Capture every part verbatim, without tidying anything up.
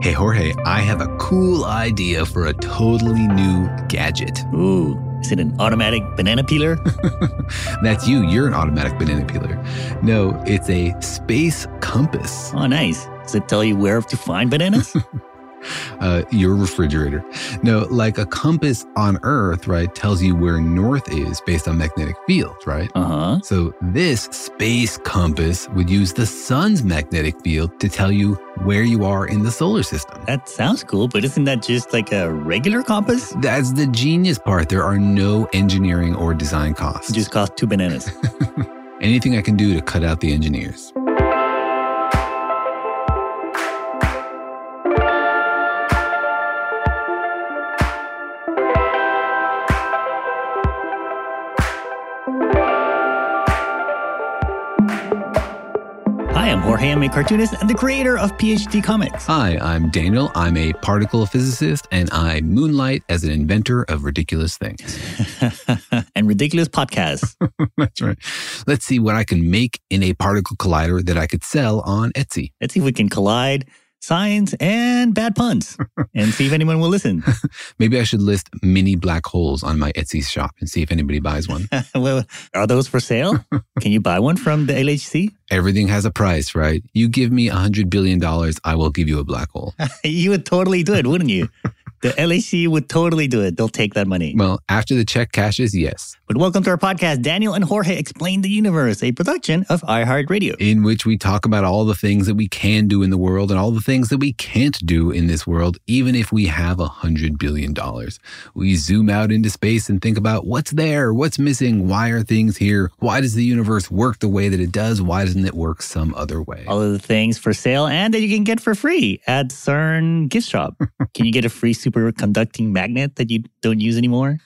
Hey, Jorge, I have a cool idea for a totally new gadget. Ooh, is it an automatic banana peeler? That's you. You're an automatic banana peeler. No, it's a space compass. Oh, nice. Does it tell you where to find bananas? Uh, your refrigerator. No, like a compass on Earth, right, tells you where north is based on magnetic fields, right? Uh-huh. So this space compass would use the sun's magnetic field to tell you where you are in the solar system. That sounds cool, but isn't that just like a regular compass? That's the genius part. There are no engineering or design costs. It just costs two bananas. Anything I can do to cut out the engineers. Hi, I'm Jorge. I'm a cartoonist and the creator of PhD Comics. Hi, I'm Daniel. I'm a particle physicist, and I moonlight as an inventor of ridiculous things. And ridiculous podcasts. That's right. Let's see what I can make in a particle collider that I could sell on Etsy. Let's see if we can collide science and bad puns and see if anyone will listen. Maybe I should list mini black holes on my Etsy shop and see if anybody buys one. Well, are those for sale? Can you buy one from the L H C? Everything has a price, right? You give me one hundred billion dollars, I will give you a black hole. You would totally do it, wouldn't you? The L H C would totally do it. They'll take that money. Well, after the check cashes, yes. But welcome to our podcast, Daniel and Jorge Explain the Universe, a production of iHeartRadio. In which we talk about all the things that we can do in the world and all the things that we can't do in this world, even if we have one hundred billion dollars. We zoom out into space and think about what's there, what's missing, why are things here, why does the universe work the way that it does, why doesn't it work some other way? All of the things for sale and that you can get for free at CERN gift shop. Can you get a free superconducting magnet that you don't use anymore?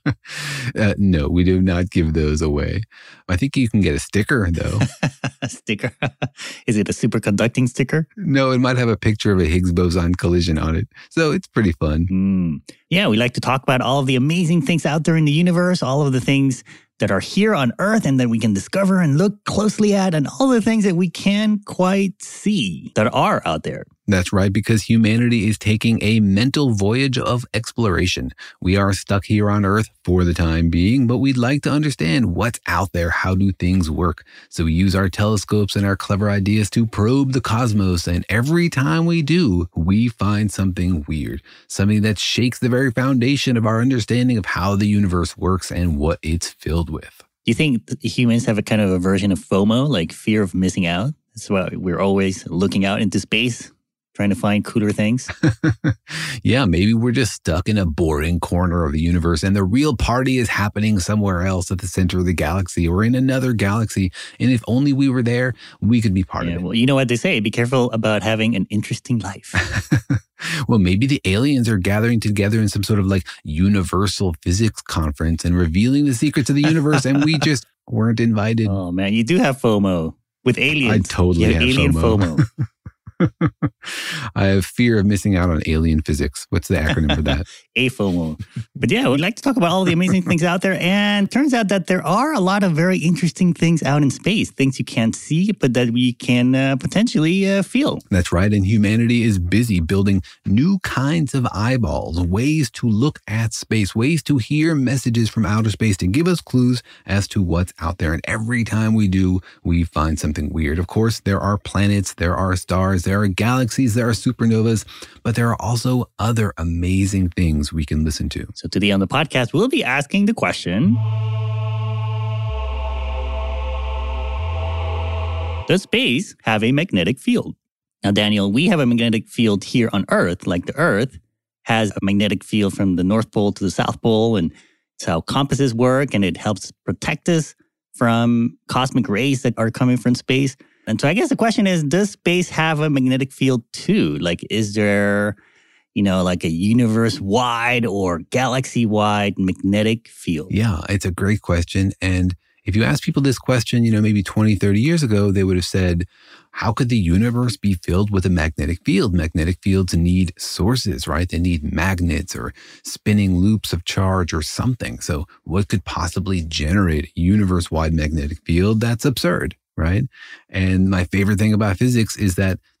uh, no, we do not give those away. I think you can get a sticker, though. A sticker? Is it a superconducting sticker? No, it might have a picture of a Higgs boson collision on it. So it's pretty fun. Mm. Yeah, we like to talk about all of the amazing things out there in the universe, all of the things that are here on Earth and that we can discover and look closely at, and all the things that we can't quite see that are out there. That's right, because humanity is taking a mental voyage of exploration. We are stuck here on Earth for the time being, but we'd like to understand what's out there. How do things work? So we use our telescopes and our clever ideas to probe the cosmos, and every time we do, we find something weird, something that shakes the very foundation of our understanding of how the universe works and what it's filled with. Do you think humans have a kind of a version of FOMO, like fear of missing out? That's why we're always looking out into space, trying to find cooler things. Yeah, maybe we're just stuck in a boring corner of the universe and the real party is happening somewhere else at the center of the galaxy or in another galaxy. And if only we were there, we could be part yeah, of it. Well, you know what they say, be careful about having an interesting life. Well, maybe the aliens are gathering together in some sort of like universal physics conference and revealing the secrets of the universe and we just weren't invited. Oh man, you do have FOMO with aliens. I totally you have, have alien FOMO. FOMO. I have fear of missing out on alien physics. What's the acronym for that? A FOMO. But yeah, we'd like to talk about all the amazing things out there. And turns out that there are a lot of very interesting things out in space, things you can't see, but that we can uh, potentially uh, feel. That's right. And humanity is busy building new kinds of eyeballs, ways to look at space, ways to hear messages from outer space to give us clues as to what's out there. And every time we do, we find something weird. Of course, there are planets, there are stars, there are galaxies, there are supernovas, but there are also other amazing things we can listen to. So today on the podcast, we'll be asking the question, does space have a magnetic field? Now, Daniel, we have a magnetic field here on Earth, like the Earth has a magnetic field from the North Pole to the South Pole, and it's how compasses work, and it helps protect us from cosmic rays that are coming from space. And so I guess the question is, does space have a magnetic field too? Like, is there, you know, like a universe-wide or galaxy-wide magnetic field? Yeah, it's a great question. And if you ask people this question, you know, maybe twenty, thirty years ago, they would have said, how could the universe be filled with a magnetic field? Magnetic fields need sources, right? They need magnets or spinning loops of charge or something. So what could possibly generate a universe-wide magnetic field? That's absurd, right? And my favorite thing about physics is that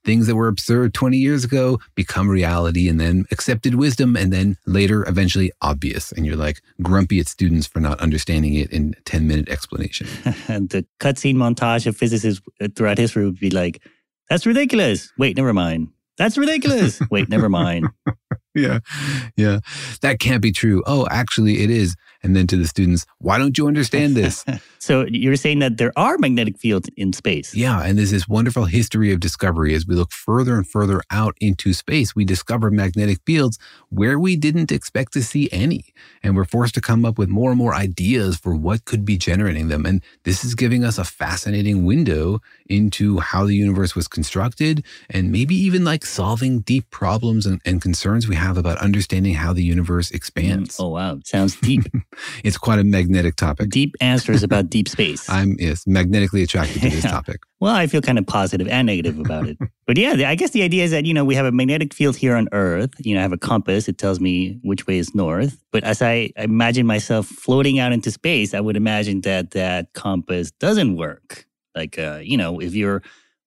things that were absurd twenty years ago become reality and then accepted wisdom and then later eventually obvious. And you're like grumpy at students for not understanding it in a ten minute explanation. And the cutscene montage of physicists throughout history would be like, that's ridiculous. Wait, never mind. That's ridiculous. Wait, never mind. Yeah. Yeah. That can't be true. Oh, actually it is. And then to the students, why don't you understand this? So you're saying that there are magnetic fields in space. Yeah. And there's this wonderful history of discovery. As we look further and further out into space, we discover magnetic fields where we didn't expect to see any. And we're forced to come up with more and more ideas for what could be generating them. And this is giving us a fascinating window into how the universe was constructed and maybe even like solving deep problems and, and concerns we have about understanding how the universe expands. Mm, oh, wow. Sounds deep. It's quite a magnetic topic. Deep answers about deep space. I'm yes, magnetically attracted to this Yeah. topic. Well, I feel kind of positive and negative about it. But yeah, I guess the idea is that, you know, we have a magnetic field here on Earth. You know, I have a compass. It tells me which way is north. But as I imagine myself floating out into space, I would imagine that that compass doesn't work. Like, uh, you know, if you're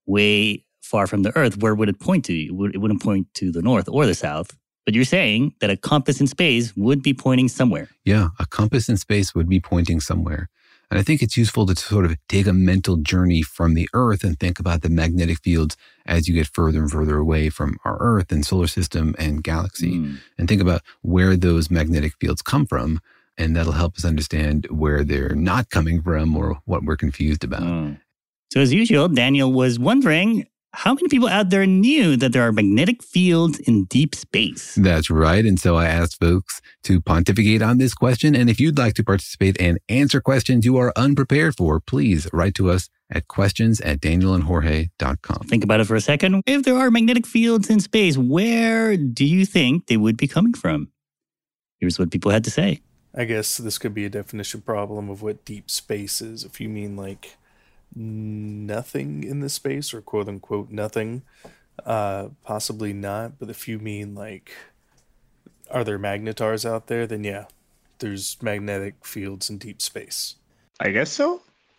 way far from the Earth, where would it point to? It would- it wouldn't point to the north or the south. But you're saying that a compass in space would be pointing somewhere. Yeah, a compass in space would be pointing somewhere. And I think it's useful to sort of take a mental journey from the Earth and think about the magnetic fields as you get further and further away from our Earth and solar system and galaxy. Mm. And think about where those magnetic fields come from. And that'll help us understand where they're not coming from or what we're confused about. Oh. So as usual, Daniel was wondering how many people out there knew that there are magnetic fields in deep space? That's right. And so I asked folks to pontificate on this question. And if you'd like to participate and answer questions you are unprepared for, please write to us at questions at daniel and jorge dot com. Think about it for a second. If there are magnetic fields in space, where do you think they would be coming from? Here's what people had to say. I guess this could be a definition problem of what deep space is. If you mean like nothing in the space or quote unquote nothing, uh, possibly not. But if you mean like, are there magnetars out there? Then yeah, there's magnetic fields in deep space. I guess so.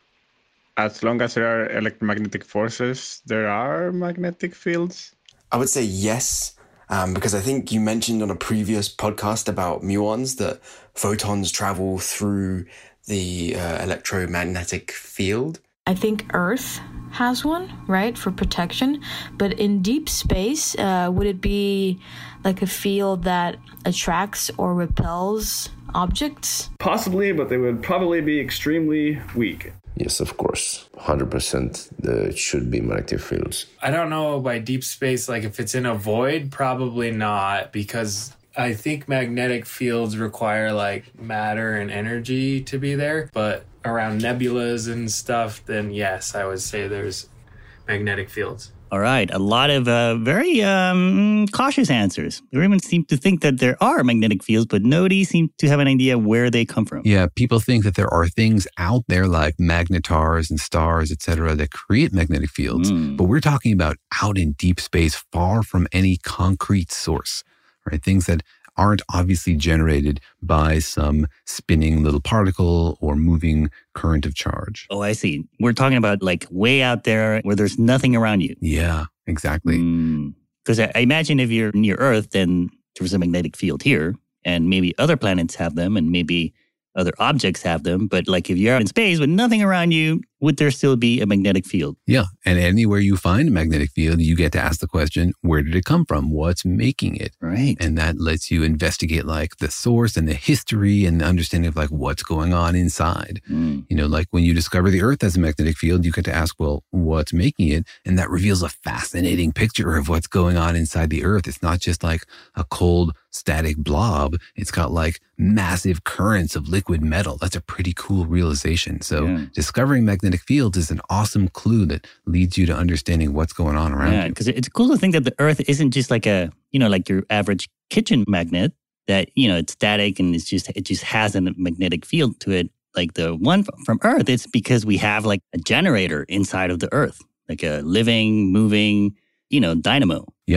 As long as there are electromagnetic forces, there are magnetic fields. I would say yes, um, because I think you mentioned on a previous podcast about muons that photons travel through the uh, electromagnetic field. I think Earth has one, right, for protection. But in deep space, uh, would it be like a field that attracts or repels objects? Possibly, but they would probably be extremely weak. Yes, of course. one hundred percent there should be magnetic fields. I don't know by deep space, like if it's in a void, probably not, because I think magnetic fields require like matter and energy to be there. But around nebulas and stuff, then yes, I would say there's magnetic fields. All right. A lot of uh, very um, cautious answers. Everyone seemed to think that there are magnetic fields, but nobody seemed to have an idea where they come from. Yeah, people think that there are things out there like magnetars and stars, et cetera, that create magnetic fields. Mm. But we're talking about out in deep space, far from any concrete source, right? Things that aren't obviously generated by some spinning little particle or moving current of charge. Oh, I see. We're talking about like way out there where there's nothing around you. Yeah, exactly. Because I I imagine if you're near Earth, then there's a magnetic field here, and maybe other planets have them, and maybe other objects have them. But like if you're out in space with nothing around you, would there still be a magnetic field? Yeah, and anywhere you find a magnetic field, you get to ask the question, where did it come from? What's making it? Right. And that lets you investigate like the source and the history and the understanding of like what's going on inside. Mm. You know, like when you discover the Earth has a magnetic field, you get to ask, well, what's making it? And that reveals a fascinating picture of what's going on inside the Earth. It's not just like a cold, static blob. It's got like massive currents of liquid metal. That's a pretty cool realization. So Yeah. discovering magnetic fields is an awesome clue that leads you to understanding what's going on around Yeah, you. because it's cool to think that the Earth isn't just like a, you know, like your average kitchen magnet that, you know, it's static and it's just, it just has a magnetic field to it. Like the one f- from Earth, it's because we have like a generator inside of the Earth, like a living, moving, you know, dynamo. Yeah.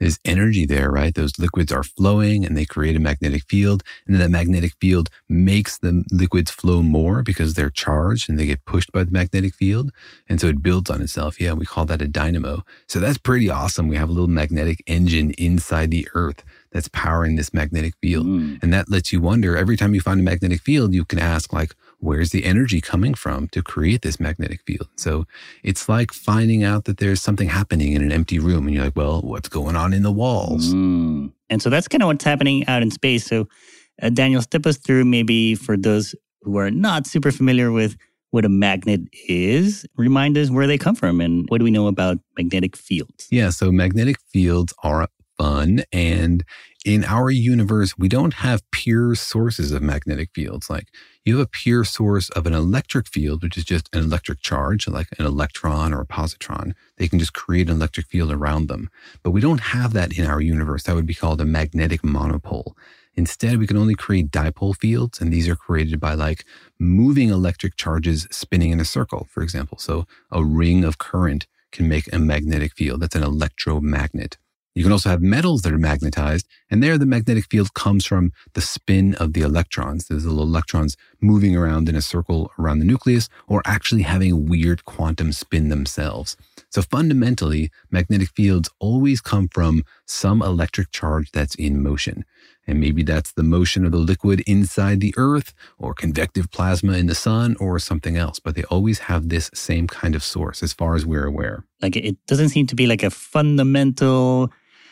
there's energy there, right? Those liquids are flowing and they create a magnetic field. And then that magnetic field makes the liquids flow more because they're charged and they get pushed by the magnetic field. And so it builds on itself. Yeah, we call that a dynamo. So that's pretty awesome. We have a little magnetic engine inside the Earth that's powering this magnetic field. Mm. And that lets you wonder, every time you find a magnetic field, you can ask like, where's the energy coming from to create this magnetic field? So it's like finding out that there's something happening in an empty room. And you're like, well, what's going on in the walls? Mm. And so that's kind of what's happening out in space. So uh, Daniel, step us through maybe for those who are not super familiar with what a magnet is. Remind us where they come from and what do we know about magnetic fields? Yeah, so magnetic fields are fun. And in our universe, we don't have pure sources of magnetic fields. Like you have a pure source of an electric field, which is just an electric charge, like an electron or a positron. They can just create an electric field around them. But we don't have that in our universe. That would be called a magnetic monopole. Instead, we can only create dipole fields, and these are created by like moving electric charges spinning in a circle, for example. So a ring of current can make a magnetic field. That's an electromagnet. You can also have metals that are magnetized, and there the magnetic field comes from the spin of the electrons. There's little electrons moving around in a circle around the nucleus, or actually having a weird quantum spin themselves. So fundamentally, magnetic fields always come from some electric charge that's in motion. And maybe that's the motion of the liquid inside the Earth, or convective plasma in the sun, or something else. But they always have this same kind of source as far as we're aware. Like it doesn't seem to be like a fundamental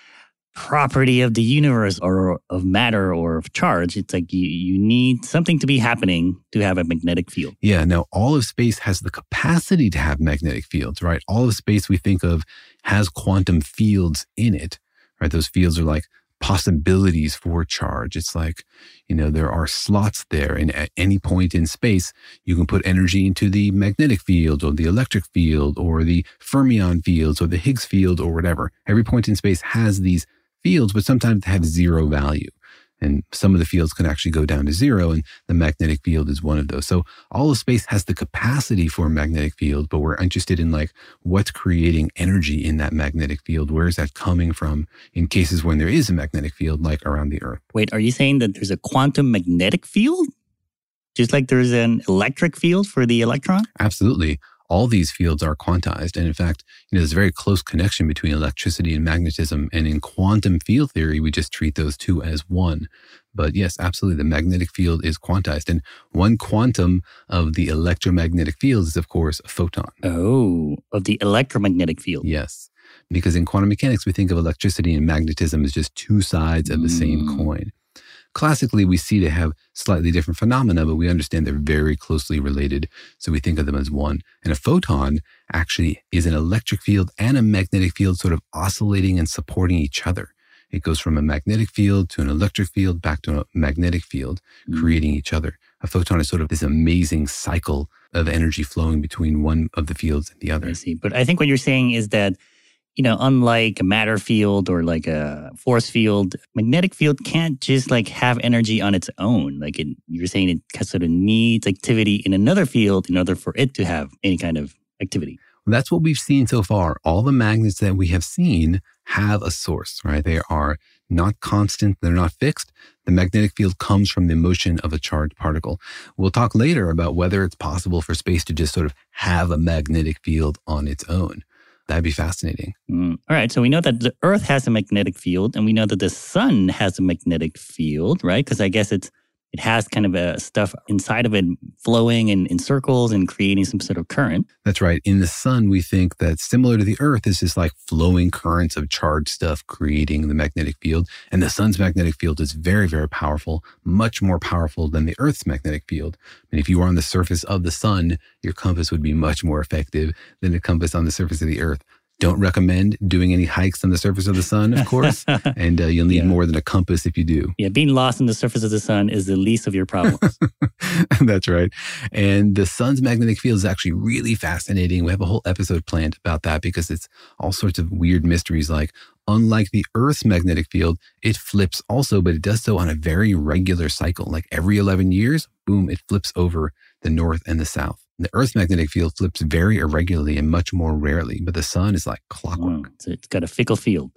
property of the universe or of matter or of charge. It's like you, you need something to be happening to have a magnetic field. Yeah. Now, all of space has the capacity to have magnetic fields, right? All of space we think of has quantum fields in it, right? Those fields are like possibilities for charge. It's like, you know, there are slots there, and at any point in space, you can put energy into the magnetic field or the electric field or the fermion fields or the Higgs field or whatever. Every point in space has these fields, but sometimes they have zero value. And some of the fields can actually go down to zero, and the magnetic field is one of those. So all of space has the capacity for a magnetic field, but we're interested in like what's creating energy in that magnetic field. Where is that coming from in cases when there is a magnetic field, like around the Earth? Wait, are you saying that there's a quantum magnetic field? Just like there's an electric field for the electron? Absolutely. All these fields are quantized. And in fact, you know, there's a very close connection between electricity and magnetism. And in quantum field theory, we just treat those two as one. But yes, absolutely, the magnetic field is quantized. And one quantum of the electromagnetic field is, of course, a photon. Oh, of the electromagnetic field. Yes. Because in quantum mechanics, we think of electricity and magnetism as just two sides of the mm. same coin. Classically, we see they have slightly different phenomena, but we understand they're very closely related. So we think of them as one. And a photon actually is an electric field and a magnetic field sort of oscillating and supporting each other. It goes from a magnetic field to an electric field back to a magnetic field, mm. creating each other. A photon is sort of this amazing cycle of energy flowing between one of the fields and the other. I see. But I think what you're saying is that, you know, unlike a matter field or like a force field, magnetic field can't just like have energy on its own. Like it, you're saying it sort of needs activity in another field in order for it to have any kind of activity. Well, that's what we've seen so far. All the magnets that we have seen have a source, right? They are not constant. They're not fixed. The magnetic field comes from the motion of a charged particle. We'll talk later about whether it's possible for space to just sort of have a magnetic field on its own. That'd be fascinating. Mm. All right. So we know that the Earth has a magnetic field, and we know that the sun has a magnetic field, right? Because I guess it's it has kind of a stuff inside of it flowing in, in circles and creating some sort of current. That's right. In the sun, we think that similar to the Earth, it's just like flowing currents of charged stuff creating the magnetic field. And the sun's magnetic field is very, very powerful, much more powerful than the Earth's magnetic field. And if you were on the surface of the sun, your compass would be much more effective than a compass on the surface of the Earth. Don't recommend doing any hikes on the surface of the sun, of course. And uh, you'll need yeah. more than a compass if you do. Yeah, being lost on the surface of the sun is the least of your problems. That's right. And the sun's magnetic field is actually really fascinating. We have a whole episode planned about that because it's all sorts of weird mysteries. Like, unlike the Earth's magnetic field, it flips also, but it does so on a very regular cycle. Like every eleven years, boom, it flips over the north and the south. The Earth's magnetic field flips very irregularly and much more rarely, but the sun is like clockwork. Mm, so it's got a fickle field.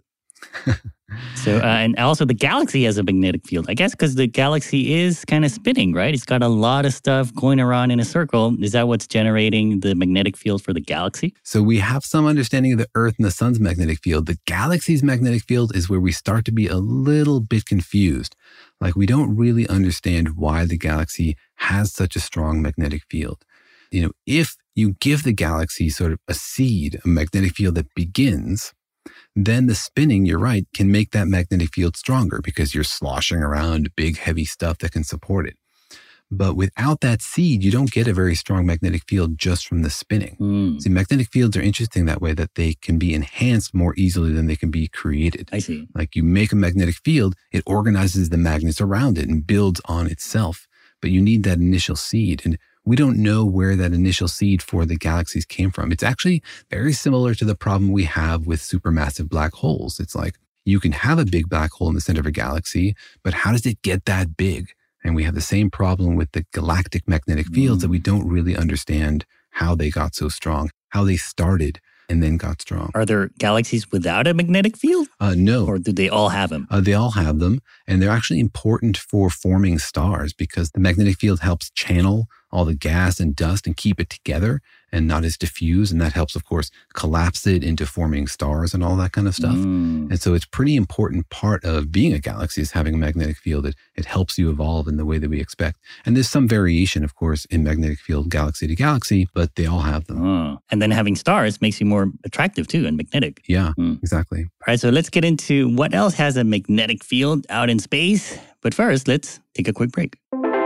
So, uh, and also the galaxy has a magnetic field, I guess, because the galaxy is kind of spinning, right? It's got a lot of stuff going around in a circle. Is that what's generating the magnetic field for the galaxy? So we have some understanding of the Earth and the sun's magnetic field. The galaxy's magnetic field is where we start to be a little bit confused. Like we don't really understand why the galaxy has such a strong magnetic field. You know, if you give the galaxy sort of a seed, a magnetic field that begins, then the spinning, you're right, can make that magnetic field stronger because you're sloshing around big, heavy stuff that can support it. But without that seed, you don't get a very strong magnetic field just from the spinning. Mm. See, magnetic fields are interesting that way, that they can be enhanced more easily than they can be created. I see. Like you make a magnetic field, it organizes the magnets around it and builds on itself. But you need that initial seed. And we don't know where that initial seed for the galaxies came from. It's actually very similar to the problem we have with supermassive black holes. It's like you can have a big black hole in the center of a galaxy, but how does it get that big? And we have the same problem with the galactic magnetic fields mm. that we don't really understand how they got so strong, how they started and then got strong. Are there galaxies without a magnetic field? Uh, no. Or do they all have them? Uh, they all have them. And they're actually important for forming stars because the magnetic field helps channel all the gas and dust and keep it together and not as diffuse. And that helps, of course, collapse it into forming stars and all that kind of stuff. Mm. And so it's a pretty important part of being a galaxy is having a magnetic field. It, it helps you evolve in the way that we expect. And there's some variation, of course, in magnetic field galaxy to galaxy, but they all have them. Oh. And then having stars makes you more attractive too and magnetic. Yeah, mm. exactly. All right, so let's get into what else has a magnetic field out in space. But first, let's take a quick break.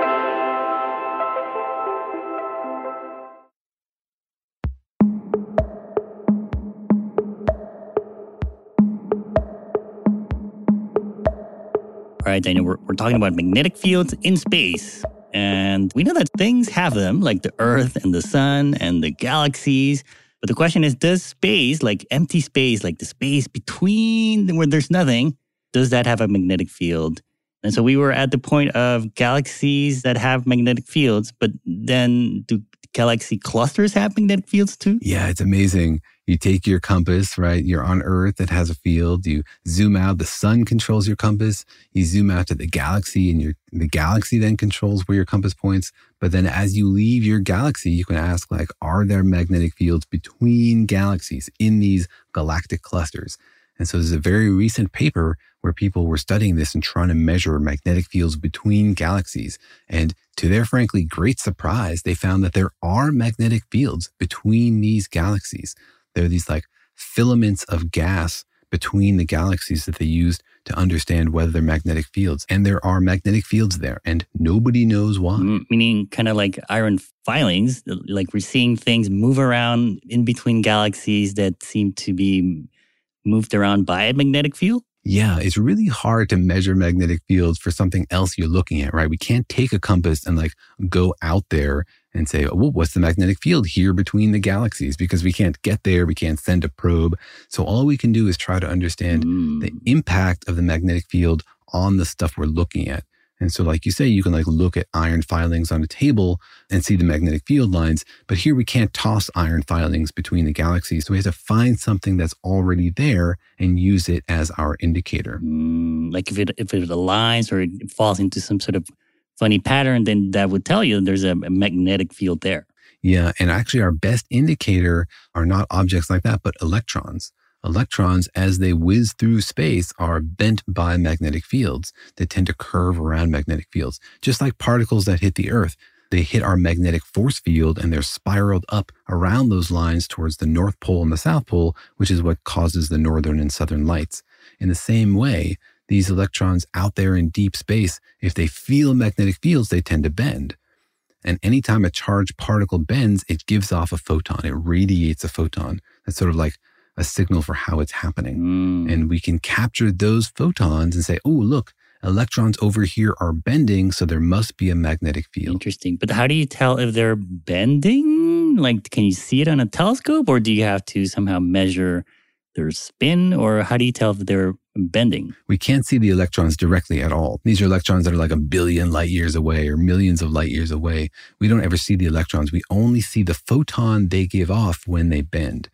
All right, Daniel, we're, we're talking about magnetic fields in space. And we know that things have them, like the Earth and the sun and the galaxies. But the question is, does space, like empty space, like the space between where there's nothing, does that have a magnetic field? And so we were at the point of galaxies that have magnetic fields, but then do galaxy clusters have magnetic fields too? Yeah, it's amazing. You take your compass, right? You're on Earth, it has a field. You zoom out, the sun controls your compass. You zoom out to the galaxy and your, the galaxy then controls where your compass points. But then as you leave your galaxy, you can ask like, are there magnetic fields between galaxies in these galactic clusters? And so there's a very recent paper where people were studying this and trying to measure magnetic fields between galaxies. And to their frankly great surprise, they found that there are magnetic fields between these galaxies. There are these like filaments of gas between the galaxies that they used to understand whether they're magnetic fields. And there are magnetic fields there, and nobody knows why. Mm, meaning kind of like iron filings, like we're seeing things move around in between galaxies that seem to be moved around by a magnetic field? Yeah, it's really hard to measure magnetic fields for something else you're looking at, right? We can't take a compass and like go out there and say, oh, well, what's the magnetic field here between the galaxies? Because we can't get there. We can't send a probe. So all we can do is try to understand mm. the impact of the magnetic field on the stuff we're looking at. And so like you say, you can like look at iron filings on a table and see the magnetic field lines. But here we can't toss iron filings between the galaxies. So we have to find something that's already there and use it as our indicator. Mm, like if it if it aligns or it falls into some sort of funny pattern, then that would tell you there's a, a magnetic field there. Yeah. And actually our best indicator are not objects like that, but electrons. Electrons, as they whiz through space, are bent by magnetic fields that tend to curve around magnetic fields. Just like particles that hit the Earth, they hit our magnetic force field and they're spiraled up around those lines towards the North Pole and the South Pole, which is what causes the northern and southern lights. In the same way, these electrons out there in deep space, if they feel magnetic fields, they tend to bend. And anytime a charged particle bends, it gives off a photon. It radiates a photon. That's sort of like a signal for how it's happening. Mm. And we can capture those photons and say, oh, look, electrons over here are bending, so there must be a magnetic field. Interesting. But how do you tell if they're bending? Like, can you see it on a telescope, or do you have to somehow measure their spin, or how do you tell if they're bending? We can't see the electrons directly at all. These are electrons that are like a billion light years away or millions of light years away. We don't ever see the electrons. We only see the photon they give off when they bend.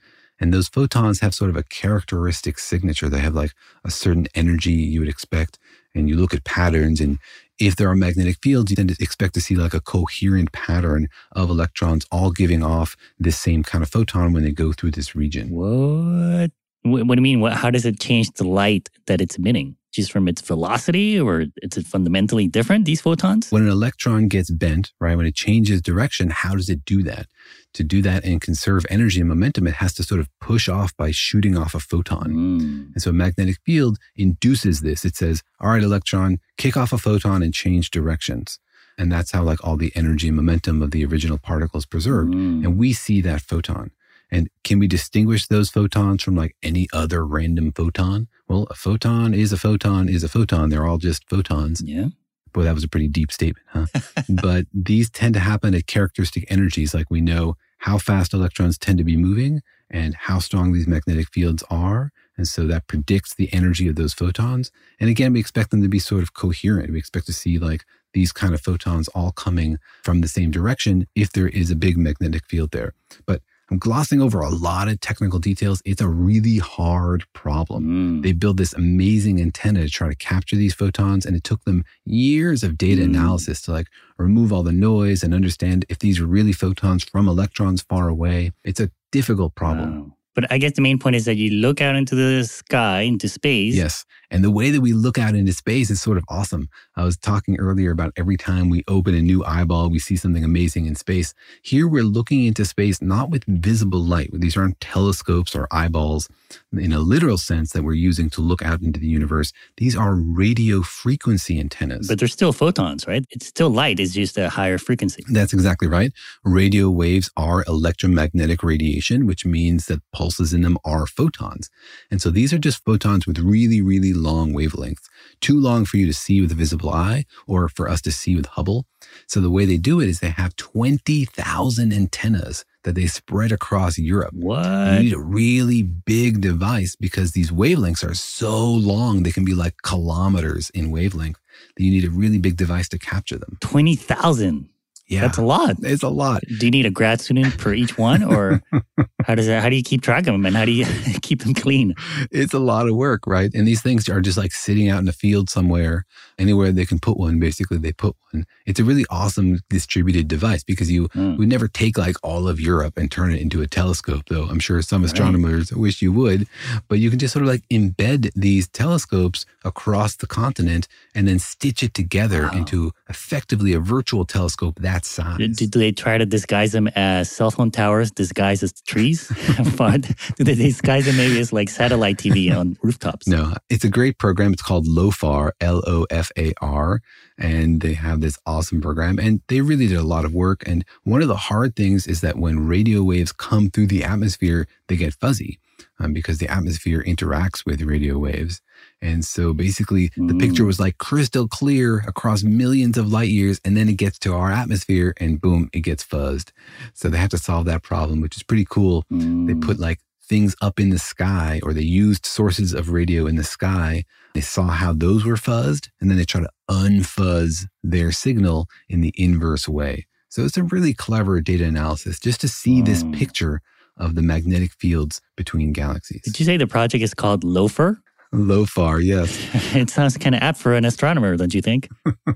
And those photons have sort of a characteristic signature. They have like a certain energy you would expect. And you look at patterns, and if there are magnetic fields, you tend to expect to see like a coherent pattern of electrons all giving off this same kind of photon when they go through this region. What? What do you mean? What, how does it change the light that it's emitting? Just from its velocity, or is it fundamentally different, these photons? When an electron gets bent, right, when it changes direction, how does it do that? To do that and conserve energy and momentum, it has to sort of push off by shooting off a photon. Mm. And so a magnetic field induces this. It says, all right, electron, kick off a photon and change directions. And that's how like all the energy and momentum of the original particle is preserved. Mm. And we see that photon. And can we distinguish those photons from like any other random photon? Well, a photon is a photon is a photon. They're all just photons. Yeah. Boy, that was a pretty deep statement, huh? But these tend to happen at characteristic energies. Like we know how fast electrons tend to be moving and how strong these magnetic fields are. And so that predicts the energy of those photons. And again, we expect them to be sort of coherent. We expect to see like these kind of photons all coming from the same direction if there is a big magnetic field there. But I'm glossing over a lot of technical details. It's a really hard problem. Mm. They built this amazing antenna to try to capture these photons, and it took them years of data Mm. analysis to like remove all the noise and understand if these are really photons from electrons far away. It's a difficult problem. Wow. But I guess the main point is that you look out into the sky, into space. Yes. And the way that we look out into space is sort of awesome. I was talking earlier about every time we open a new eyeball, we see something amazing in space. Here we're looking into space not with visible light. These aren't telescopes or eyeballs in a literal sense that we're using to look out into the universe. These are radio frequency antennas. But they're still photons, right? It's still light. It's just a higher frequency. That's exactly right. Radio waves are electromagnetic radiation, which means that pulses in them are photons. And so these are just photons with really, really long wavelengths. Too long for you to see with a visible eye or for us to see with Hubble. So the way they do it is they have twenty thousand antennas that they spread across Europe. What? You need a really big device because these wavelengths are so long. They can be like kilometers in wavelength that you need a really big device to capture them. twenty thousand. Yeah. That's a lot. It's a lot. Do you need a grad student per each one, or how does that? How do you keep track of them, and how do you keep them clean? It's a lot of work, right? And these things are just like sitting out in a field somewhere, anywhere they can put one. Basically, they put one. It's a really awesome distributed device because you Mm. would never take like all of Europe and turn it into a telescope, though. I'm sure some astronomers right. wish you would, but you can just sort of like embed these telescopes across the continent and then stitch it together Wow. into effectively a virtual telescope that size. Do, do they try to disguise them as cell phone towers disguised as trees? But do they disguise them maybe as like satellite T V on rooftops? No, it's a great program. It's called LOFAR, L O F A R. And they have this awesome program. And they really did a lot of work. And one of the hard things is that when radio waves come through the atmosphere, they get fuzzy um, because the atmosphere interacts with radio waves. And so basically the Mm. picture was like crystal clear across millions of light years. And then it gets to our atmosphere and boom, it gets fuzzed. So they have to solve that problem, which is pretty cool. Mm. They put like things up in the sky, or they used sources of radio in the sky. They saw how those were fuzzed, and then they try to unfuzz their signal in the inverse way. So it's a really clever data analysis just to see Mm. this picture of the magnetic fields between galaxies. Did you say the project is called LOFAR? LOFAR, yes. It sounds kind of apt for an astronomer, don't you think?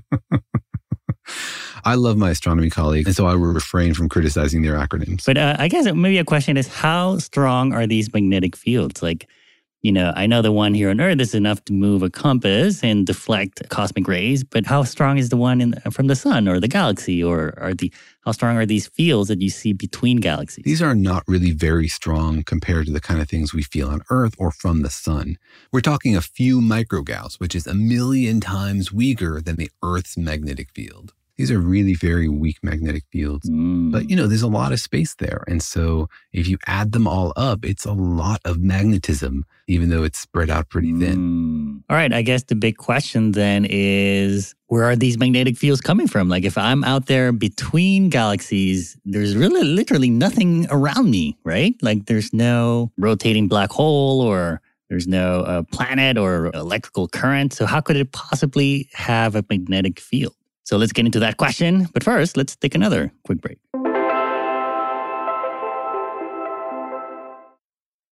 I love my astronomy colleagues, and so I will refrain from criticizing their acronyms. But uh, I guess maybe a question is, how strong are these magnetic fields? Like, you know, I know the one here on Earth is enough to move a compass and deflect cosmic rays, but how strong is the one in, from the sun or the galaxy? Or are the how strong are these fields that you see between galaxies? These are not really very strong compared to the kind of things we feel on Earth or from the sun. We're talking a few microgauss, which is a million times weaker than the Earth's magnetic field. These are really very weak magnetic fields. Mm. But, you know, there's a lot of space there. And so if you add them all up, it's a lot of magnetism, even though it's spread out pretty thin. Mm. All right. I guess the big question then is, where are these magnetic fields coming from? Like if I'm out there between galaxies, there's really literally nothing around me, right? Like there's no rotating black hole, or there's no uh, planet or electrical current. So how could it possibly have a magnetic field? So let's get into that question. But first, let's take another quick break.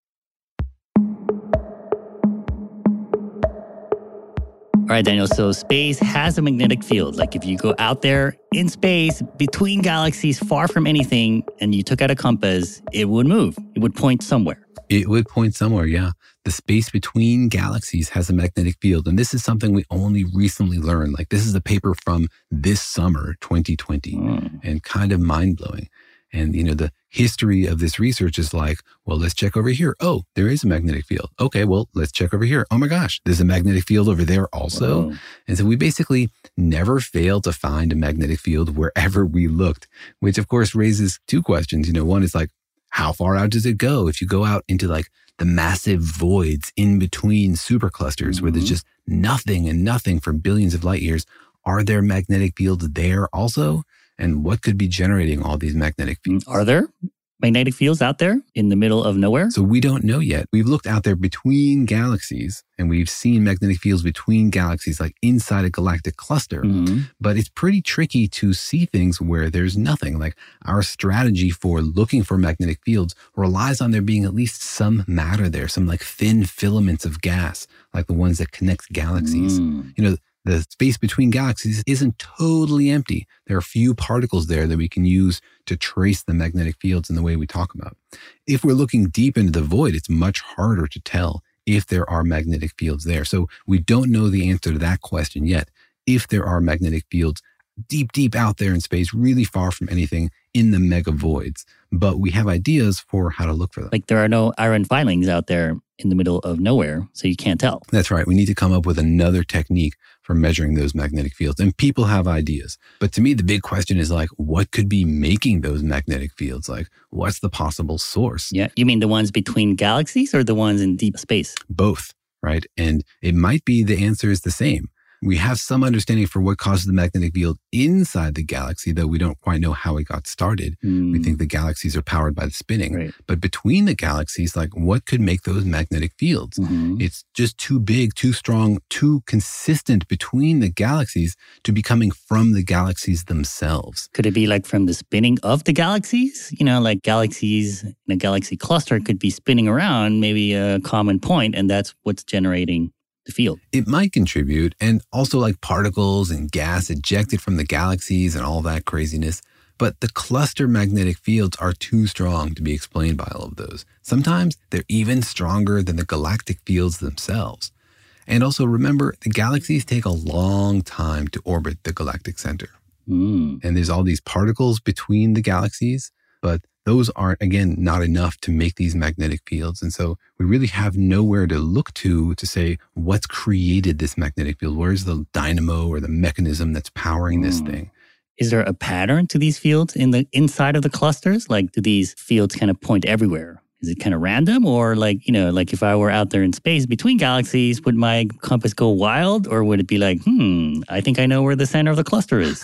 right, Daniel. So space has a magnetic field. Like if you go out there in space between galaxies far from anything and you took out a compass, it would move. It would point somewhere. It would point somewhere, yeah. The space between galaxies has a magnetic field. And this is something we only recently learned. Like this is a paper from this summer, twenty twenty, mm. and kind of mind-blowing. And, you know, the history of this research is like, well, let's check over here. Oh, there is a magnetic field. Okay, well, let's check over here. Oh my gosh, there's a magnetic field over there also. Whoa. And so we basically never failed to find a magnetic field wherever we looked, which of course raises two questions. You know, one is like, how far out does it go? If you go out into like the massive voids in between superclusters mm-hmm. where there's just nothing and nothing for billions of light years, are there magnetic fields there also? And what could be generating all these magnetic fields? Are there magnetic fields out there in the middle of nowhere? So we don't know yet. We've looked out there between galaxies and we've seen magnetic fields between galaxies, like inside a galactic cluster. Mm-hmm. But it's pretty tricky to see things where there's nothing. Like our strategy for looking for magnetic fields relies on there being at least some matter there, some like thin filaments of gas, like the ones that connect galaxies. Mm. You know, the space between galaxies isn't totally empty. There are a few particles there that we can use to trace the magnetic fields in the way we talk about. If we're looking deep into the void, it's much harder to tell if there are magnetic fields there. So we don't know the answer to that question yet. If there are magnetic fields deep, deep out there in space, really far from anything in the mega voids. But we have ideas for how to look for them. Like there are no iron filings out there in the middle of nowhere, so you can't tell. That's right. We need to come up with another technique for measuring those magnetic fields. And people have ideas. But to me, the big question is like, what could be making those magnetic fields? Like, what's the possible source? Yeah. You mean the ones between galaxies or the ones in deep space? Both, right? And it might be the answer is the same. We have some understanding for what causes the magnetic field inside the galaxy, though we don't quite know how it got started. Mm. We think the galaxies are powered by the spinning. Right. But between the galaxies, like what could make those magnetic fields? Mm-hmm. It's just too big, too strong, too consistent between the galaxies to be coming from the galaxies themselves. Could it be like from the spinning of the galaxies? You know, like galaxies in a galaxy cluster could be spinning around maybe a common point, and that's what's generating the field. It might contribute, and also like particles and gas ejected from the galaxies and all that craziness. But the cluster magnetic fields are too strong to be explained by all of those. Sometimes they're even stronger than the galactic fields themselves. And also remember, the galaxies take a long time to orbit the galactic center. Mm. And there's all these particles between the galaxies, but those aren't, again, not enough to make these magnetic fields. And so we really have nowhere to look to to say what's created this magnetic field. Where's the dynamo or the mechanism that's powering mm. this thing? Is there a pattern to these fields in the inside of the clusters? Like, do these fields kind of point everywhere? Is it kind of random? Or like, you know, like if I were out there in space between galaxies, would my compass go wild? Or would it be like, hmm, I think I know where the center of the cluster is?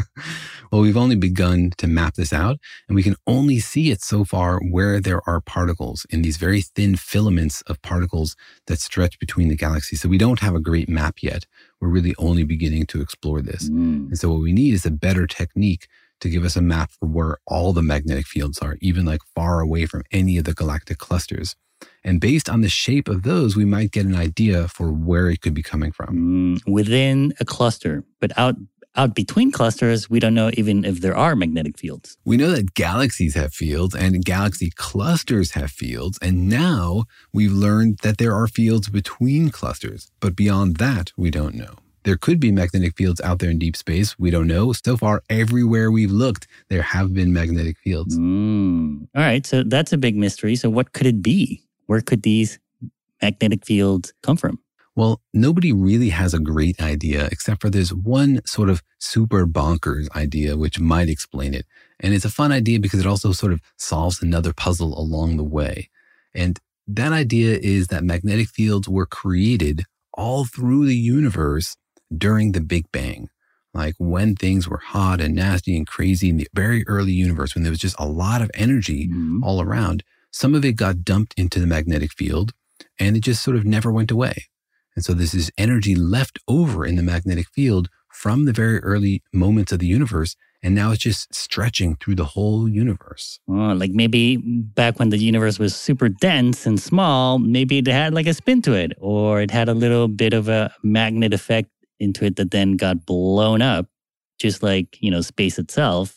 Well, we've only begun to map this out, and we can only see it so far where there are particles in these very thin filaments of particles that stretch between the galaxies. So we don't have a great map yet. We're really only beginning to explore this. Mm. And so what we need is a better technique to give us a map for where all the magnetic fields are, even like far away from any of the galactic clusters. And based on the shape of those, we might get an idea for where it could be coming from. Mm, within a cluster, but out out between clusters, we don't know even if there are magnetic fields. We know that galaxies have fields and galaxy clusters have fields. And now we've learned that there are fields between clusters. But beyond that, we don't know. There could be magnetic fields out there in deep space. We don't know. So far, everywhere we've looked, there have been magnetic fields. Mm. All right. So that's a big mystery. So what could it be? Where could these magnetic fields come from? Well, nobody really has a great idea, except for there's one sort of super bonkers idea which might explain it. And it's a fun idea because it also sort of solves another puzzle along the way. And that idea is that magnetic fields were created all through the universe during the Big Bang. Like when things were hot and nasty and crazy in the very early universe, when there was just a lot of energy mm-hmm. all around, some of it got dumped into the magnetic field and it just sort of never went away. And so there's this energy left over in the magnetic field from the very early moments of the universe. And now it's just stretching through the whole universe. Oh, like maybe back when the universe was super dense and small, maybe it had like a spin to it, or it had a little bit of a magnet effect into it that then got blown up, just like, you know, space itself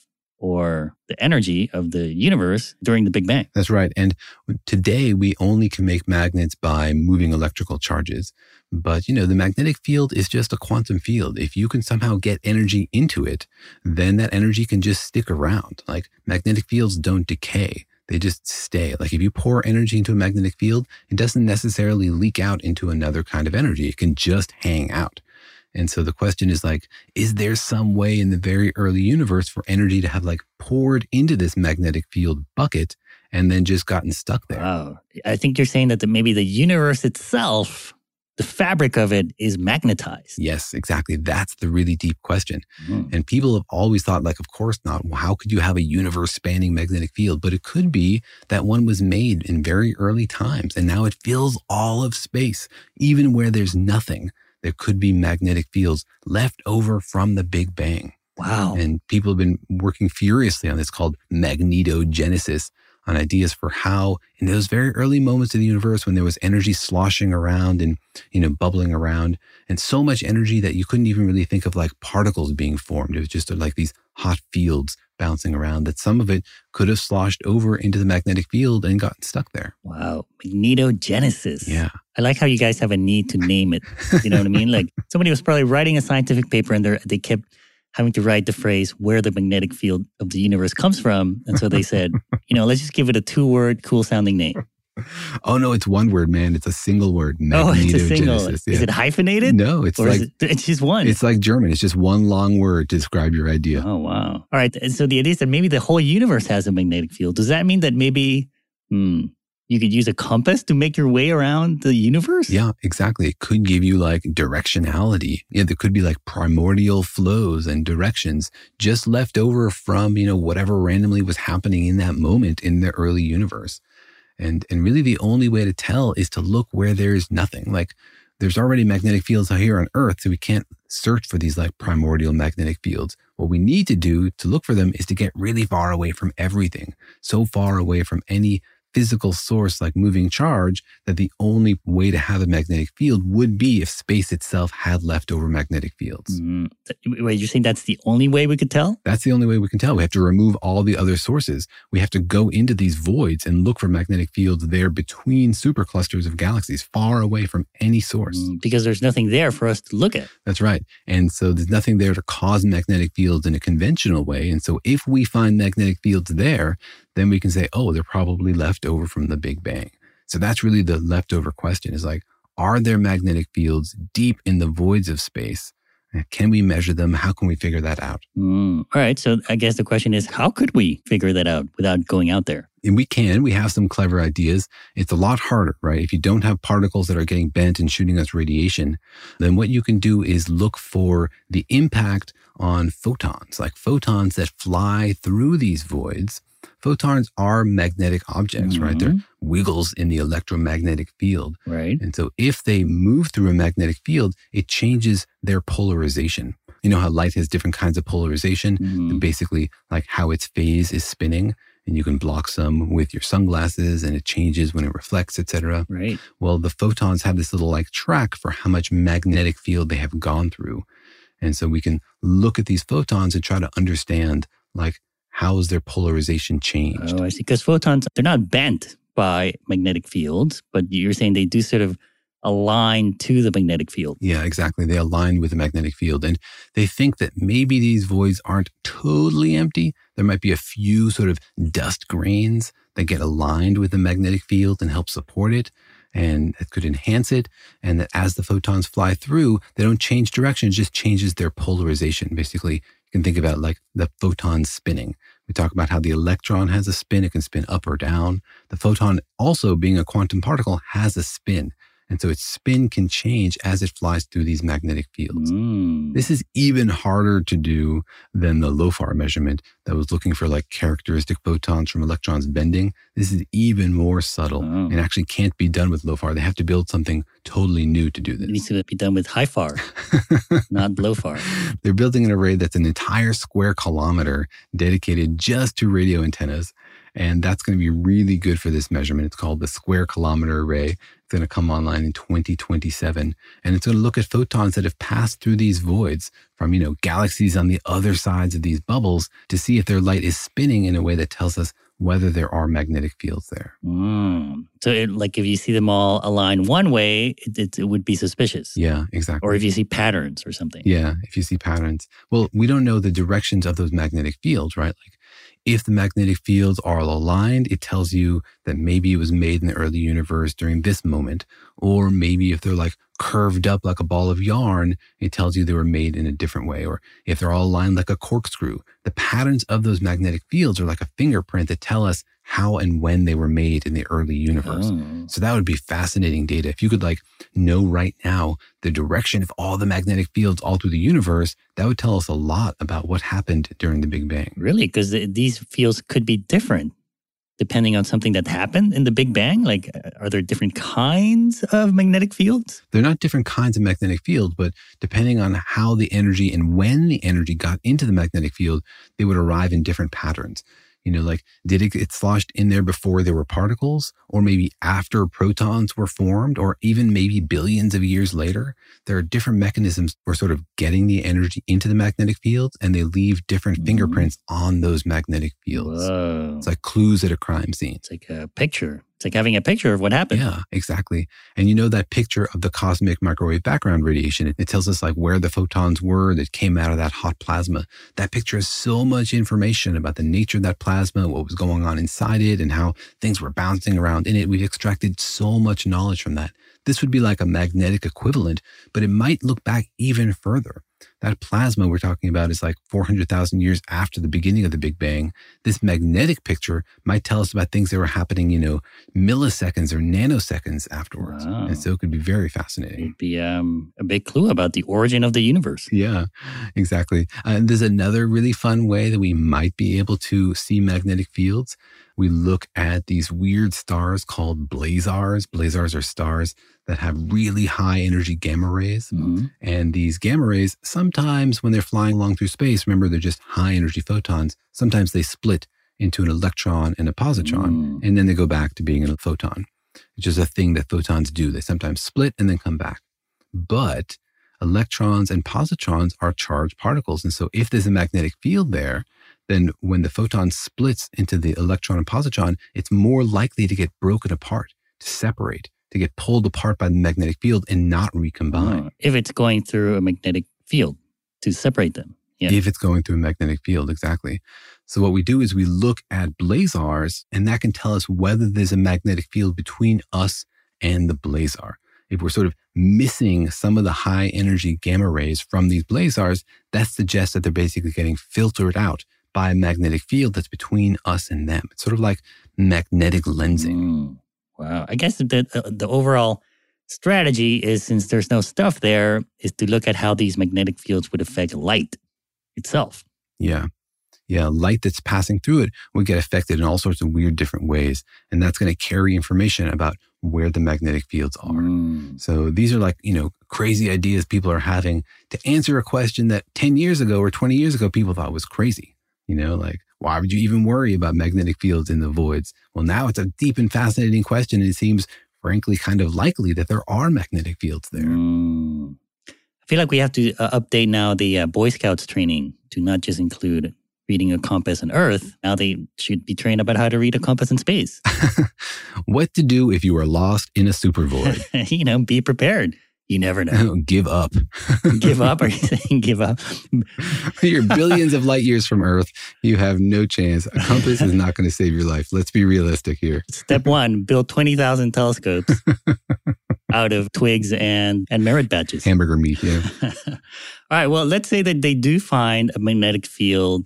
or the energy of the universe during the Big Bang. That's right. And today we only can make magnets by moving electrical charges. But, you know, the magnetic field is just a quantum field. If you can somehow get energy into it, then that energy can just stick around. Like magnetic fields don't decay. They just stay. Like if you pour energy into a magnetic field, it doesn't necessarily leak out into another kind of energy. It can just hang out. And so the question is like, is there some way in the very early universe for energy to have like poured into this magnetic field bucket and then just gotten stuck there? Wow. I think you're saying that the, maybe the universe itself, the fabric of it is magnetized. Yes, exactly. That's the really deep question. Mm. And people have always thought like, of course not. Well, how could you have a universe spanning magnetic field? But it could be that one was made in very early times and now it fills all of space, even where there's nothing. There could be magnetic fields left over from the Big Bang. Wow. And people have been working furiously on this called magnetogenesis, on ideas for how in those very early moments of the universe when there was energy sloshing around and, you know, bubbling around and so much energy that you couldn't even really think of like particles being formed. It was just like these hot fields bouncing around, that some of it could have sloshed over into the magnetic field and gotten stuck there. Wow. Magnetogenesis. Yeah. I like how you guys have a need to name it. You know what I mean? Like somebody was probably writing a scientific paper and they kept having to write the phrase where the magnetic field of the universe comes from. And so they said, you know, let's just give it a two-word, cool-sounding name. Oh, no, it's one word, man. It's a single word. Oh, it's a single. Yeah. Is it hyphenated? No, it's or like... Is it, it's just one. It's like German. It's just one long word to describe your idea. Oh, wow. All right. And so the idea is that maybe the whole universe has a magnetic field. Does that mean that maybe hmm, you could use a compass to make your way around the universe? Yeah, exactly. It could give you like directionality. Yeah, there could be like primordial flows and directions just left over from, you know, whatever randomly was happening in that moment in the early universe. And and really the only way to tell is to look where there's nothing. Like there's already magnetic fields here on Earth, so we can't search for these like primordial magnetic fields. What we need to do to look for them is to get really far away from everything, so far away from any physical source like moving charge that the only way to have a magnetic field would be if space itself had leftover magnetic fields. Mm. Wait, you're saying that's the only way we could tell? That's the only way we can tell. We have to remove all the other sources. We have to go into these voids and look for magnetic fields there between superclusters of galaxies, far away from any source. Mm, because there's nothing there for us to look at. That's right. And so there's nothing there to cause magnetic fields in a conventional way. And so if we find magnetic fields there, then we can say, oh, they're probably left over from the Big Bang. So that's really the leftover question is like, are there magnetic fields deep in the voids of space? Can we measure them? How can we figure that out? Mm. All right. So I guess the question is, how could we figure that out without going out there? And we can. We have some clever ideas. It's a lot harder, right? If you don't have particles that are getting bent and shooting us radiation, then what you can do is look for the impact on photons, like photons that fly through these voids. Photons are magnetic objects, mm-hmm. right? They're wiggles in the electromagnetic field. Right. And so if they move through a magnetic field, it changes their polarization. You know how light has different kinds of polarization? Mm-hmm. Basically, like how its phase is spinning. And you can block some with your sunglasses and it changes when it reflects, et cetera. Right. Well, the photons have this little like track for how much magnetic field they have gone through. And so we can look at these photons and try to understand like, how is their polarization changed? Oh, I see. Because photons, they're not bent by magnetic fields, but you're saying they do sort of align to the magnetic field. Yeah, exactly. They align with the magnetic field. And they think that maybe these voids aren't totally empty. There might be a few sort of dust grains that get aligned with the magnetic field and help support it. And it could enhance it. And that as the photons fly through, they don't change direction, it just changes their polarization. Basically, you can think about like the photon spinning. We talk about how the electron has a spin. It can spin up or down. The photon also being a quantum particle has a spin. And so its spin can change as it flies through these magnetic fields. Mm. This is even harder to do than the LOFAR measurement that was looking for like characteristic photons from electrons bending. This is even more subtle oh. and actually can't be done with LOFAR. They have to build something totally new to do this. It needs to be done with HIFAR, not LOFAR. They're building an array that's an entire square kilometer dedicated just to radio antennas. And that's going to be really good for this measurement. It's called the Square Kilometer Array. It's going to come online in twenty twenty-seven. And it's going to look at photons that have passed through these voids from, you know, galaxies on the other sides of these bubbles to see if their light is spinning in a way that tells us whether there are magnetic fields there. Mm. So it, like if you see them all align one way, it, it, it would be suspicious. Yeah, exactly. Or if you see patterns or something. Yeah, if you see patterns. Well, we don't know the directions of those magnetic fields, right? Like if the magnetic fields are all aligned, it tells you that maybe it was made in the early universe during this moment. Or maybe if they're like curved up like a ball of yarn, it tells you they were made in a different way. Or if they're all aligned like a corkscrew, the patterns of those magnetic fields are like a fingerprint that tell us how and when they were made in the early universe. Oh. So that would be fascinating data. If you could like know right now the direction of all the magnetic fields all through the universe, that would tell us a lot about what happened during the Big Bang. Really? Because these fields could be different depending on something that happened in the Big Bang? Like, are there different kinds of magnetic fields? They're not different kinds of magnetic fields, but depending on how the energy and when the energy got into the magnetic field, they would arrive in different patterns. You know, like, did it get sloshed in there before there were particles, or maybe after protons were formed, or even maybe billions of years later? There are different mechanisms for sort of getting the energy into the magnetic fields, and they leave different mm. fingerprints on those magnetic fields. Whoa. It's like clues at a crime scene. It's like a picture. It's like having a picture of what happened. Yeah, exactly. And you know that picture of the cosmic microwave background radiation, it, it tells us like where the photons were that came out of that hot plasma. That picture has so much information about the nature of that plasma, what was going on inside it, and how things were bouncing around in it. We've extracted so much knowledge from that. This would be like a magnetic equivalent, but it might look back even further. That plasma we're talking about is like four hundred thousand years after the beginning of the Big Bang. This magnetic picture might tell us about things that were happening, you know, milliseconds or nanoseconds afterwards. Wow. And so it could be very fascinating. It'd be um, a big clue about the origin of the universe. Yeah, exactly. Uh, and there's another really fun way that we might be able to see magnetic fields. We look at these weird stars called blazars. Blazars are stars that have really high energy gamma rays. Mm-hmm. And these gamma rays, sometimes when they're flying along through space, remember they're just high energy photons, sometimes they split into an electron and a positron, mm. and then they go back to being a photon, which is a thing that photons do. They sometimes split and then come back. But electrons and positrons are charged particles. And so if there's a magnetic field there, then when the photon splits into the electron and positron, it's more likely to get broken apart, to separate, to get pulled apart by the magnetic field and not recombine. Oh, if it's going through a magnetic field to separate them. Yeah. If it's going through a magnetic field, exactly. So what we do is we look at blazars, and that can tell us whether there's a magnetic field between us and the blazar. If we're sort of missing some of the high energy gamma rays from these blazars, that suggests that they're basically getting filtered out by a magnetic field that's between us and them. It's sort of like magnetic lensing. Mm, wow. I guess the, uh, the overall strategy is, since there's no stuff there, is to look at how these magnetic fields would affect light itself. Yeah. Yeah, light that's passing through it would get affected in all sorts of weird different ways. And that's going to carry information about where the magnetic fields are. Mm. So these are like, you know, crazy ideas people are having to answer a question that ten years ago or twenty years ago people thought was crazy. You know, like, why would you even worry about magnetic fields in the voids? Well, now it's a deep and fascinating question. And it seems, frankly, kind of likely that there are magnetic fields there. Mm. I feel like we have to uh, update now the uh, Boy Scouts training to not just include reading a compass on Earth. Now they should be trained about how to read a compass in space. What to do if you are lost in a super void. You know, be prepared. You never know. Give up. Give up? Are you saying give up? You're billions of light years from Earth. You have no chance. A compass is not going to save your life. Let's be realistic here. Step one, build twenty thousand telescopes out of twigs and, and merit badges. Hamburger meat, yeah. All right, well, let's say that they do find a magnetic field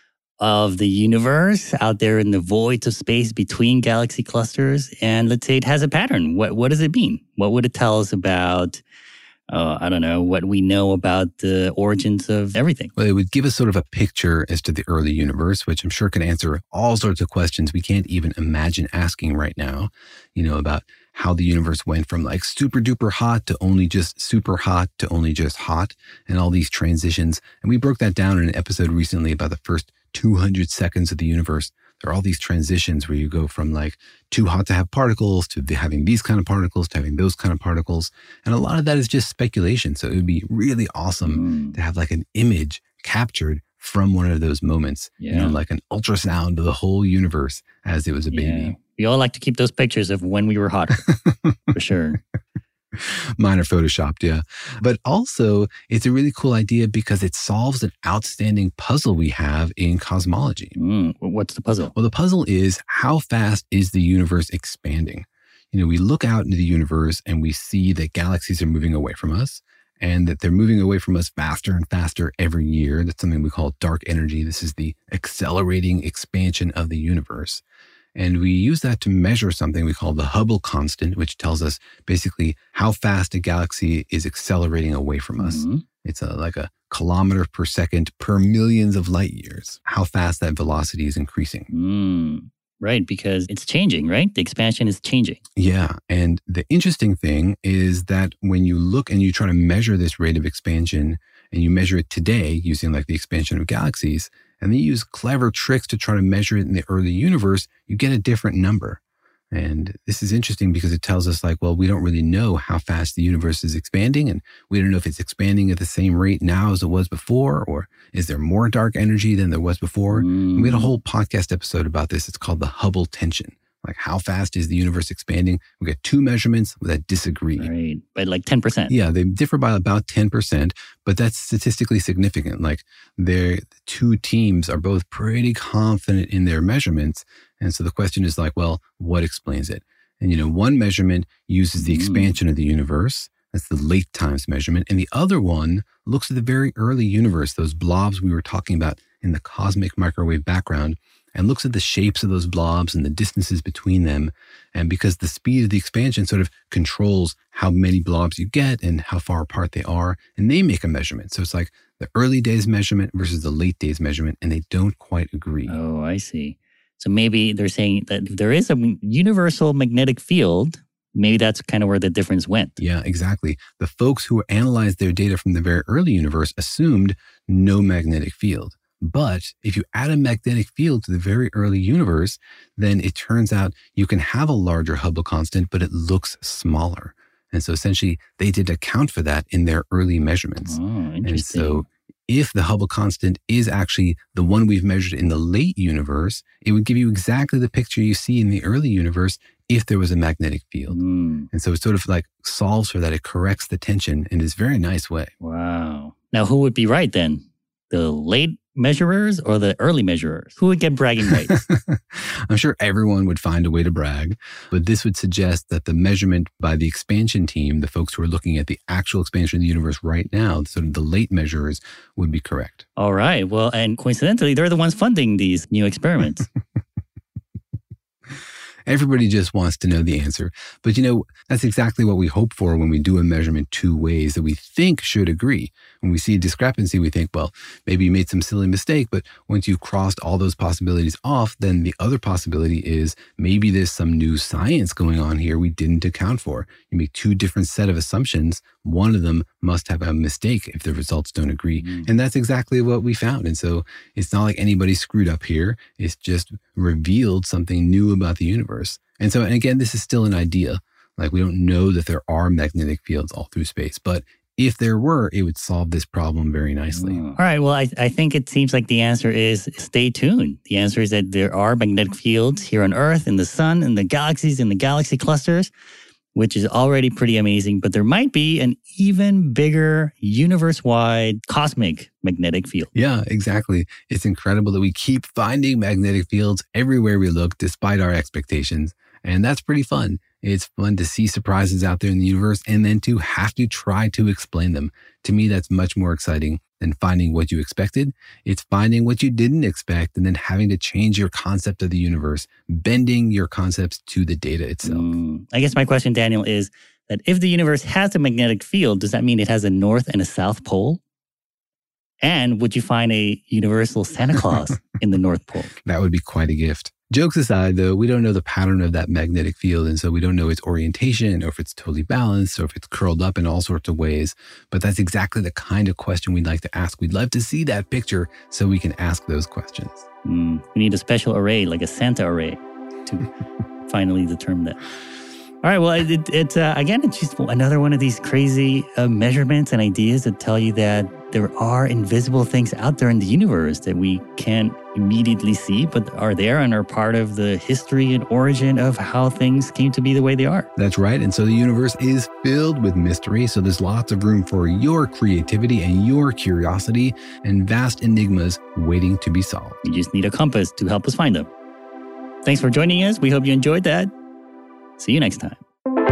of the universe out there in the voids of space between galaxy clusters. And let's say it has a pattern. What what does it mean? What would it tell us about, uh, I don't know, what we know about the origins of everything? Well, it would give us sort of a picture as to the early universe, which I'm sure can answer all sorts of questions we can't even imagine asking right now, you know, about how the universe went from like super duper hot to only just super hot to only just hot, and all these transitions. And we broke that down in an episode recently about the first two hundred seconds of the universe. there are all these transitions where you go from like too hot to have particles to having these kind of particles to having those kind of particles. And a lot of that is just speculation. So it would be really awesome mm. to have like an image captured from one of those moments, yeah. you know, like an ultrasound of the whole universe as it was a baby. Yeah. We all like to keep those pictures of when we were hotter, for sure. Mine are photoshopped, yeah. But also, it's a really cool idea because it solves an outstanding puzzle we have in cosmology. Mm, what's the puzzle? Well, the puzzle is how fast is the universe expanding? You know, we look out into the universe and we see that galaxies are moving away from us and that they're moving away from us faster and faster every year. That's something we call dark energy. This is the accelerating expansion of the universe. And we use that to measure something we call the Hubble constant, which tells us basically how fast a galaxy is accelerating away from us. Mm-hmm. It's a, like a kilometer per second per millions of light years, how fast that velocity is increasing. Mm, right, because it's changing, right? The expansion is changing. Yeah. And the interesting thing is that when you look and you try to measure this rate of expansion and you measure it today using like the expansion of galaxies, and then you use clever tricks to try to measure it in the early universe, you get a different number. And this is interesting because it tells us like, well, we don't really know how fast the universe is expanding. And we don't know if it's expanding at the same rate now as it was before, or is there more dark energy than there was before? Mm. We had a whole podcast episode about this. It's called the Hubble tension. Like how fast is the universe expanding? We get two measurements that disagree. Right, by like ten percent. Yeah, they differ by about ten percent, but that's statistically significant. Like the two teams are both pretty confident in their measurements. And so the question is like, well, what explains it? And, you know, one measurement uses the expansion mm. of the universe. That's the late times measurement. And the other one looks at the very early universe, those blobs we were talking about in the cosmic microwave background, and looks at the shapes of those blobs and the distances between them. And because the speed of the expansion sort of controls how many blobs you get and how far apart they are, and they make a measurement. So it's like the early days measurement versus the late days measurement, and they don't quite agree. Oh, I see. So maybe they're saying that if there is a universal magnetic field, maybe that's kind of where the difference went. Yeah, exactly. The folks who analyzed their data from the very early universe assumed no magnetic field. But if you add a magnetic field to the very early universe, then it turns out you can have a larger Hubble constant, but it looks smaller. And so essentially, they did account for that in their early measurements. Oh, interesting. And so if the Hubble constant is actually the one we've measured in the late universe, it would give you exactly the picture you see in the early universe if there was a magnetic field. Mm. And so it sort of like solves for that. It corrects the tension in this very nice way. Wow. Now, who would be right then? The late measurers or the early measurers? Who would get bragging rights? I'm sure everyone would find a way to brag, but this would suggest that the measurement by the expansion team, the folks who are looking at the actual expansion of the universe right now, sort of the late measurers, would be correct. All right. Well, and coincidentally, they're the ones funding these new experiments. Everybody just wants to know the answer. But you know, that's exactly what we hope for when we do a measurement two ways that we think should agree. When we see a discrepancy, we think, well, maybe you made some silly mistake, but once you've crossed all those possibilities off, then the other possibility is maybe there's some new science going on here we didn't account for. You make two different set of assumptions. One of them must have a mistake if the results don't agree. Mm. And that's exactly what we found. And so it's not like anybody screwed up here. It's just revealed something new about the universe. And so, and again, this is still an idea. Like we don't know that there are magnetic fields all through space, but if there were, it would solve this problem very nicely. All right. Well, I, I think it seems like the answer is stay tuned. The answer is that there are magnetic fields here on Earth, in the sun, in the galaxies, in the galaxy clusters, which is already pretty amazing. But there might be an even bigger universe-wide cosmic magnetic field. Yeah, exactly. It's incredible that we keep finding magnetic fields everywhere we look, despite our expectations. And that's pretty fun. It's fun to see surprises out there in the universe and then to have to try to explain them. To me, that's much more exciting than finding what you expected. It's finding what you didn't expect and then having to change your concept of the universe, bending your concepts to the data itself. Mm. I guess my question, Daniel, is that if the universe has a magnetic field, does that mean it has a north and a south pole? And would you find a universal Santa Claus in the North Pole? That would be quite a gift. Jokes aside, though, we don't know the pattern of that magnetic field, and so we don't know its orientation or if it's totally balanced or if it's curled up in all sorts of ways. But that's exactly the kind of question we'd like to ask. We'd love to see that picture so we can ask those questions. Mm, we need a special array, like a Santa array, to finally determine that. All right, well, it, it uh, again, it's just another one of these crazy uh, measurements and ideas that tell you that there are invisible things out there in the universe that we can't immediately see, but are there and are part of the history and origin of how things came to be the way they are. That's right. And so the universe is filled with mystery. So there's lots of room for your creativity and your curiosity and vast enigmas waiting to be solved. You just need a compass to help us find them. Thanks for joining us. We hope you enjoyed that. See you next time.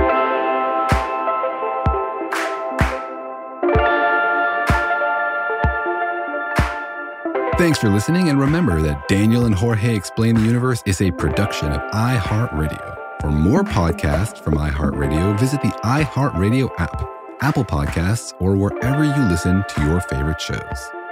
Thanks for listening, and remember that Daniel and Jorge Explain the Universe is a production of iHeartRadio. For more podcasts from iHeartRadio, visit the iHeartRadio app, Apple Podcasts, or wherever you listen to your favorite shows.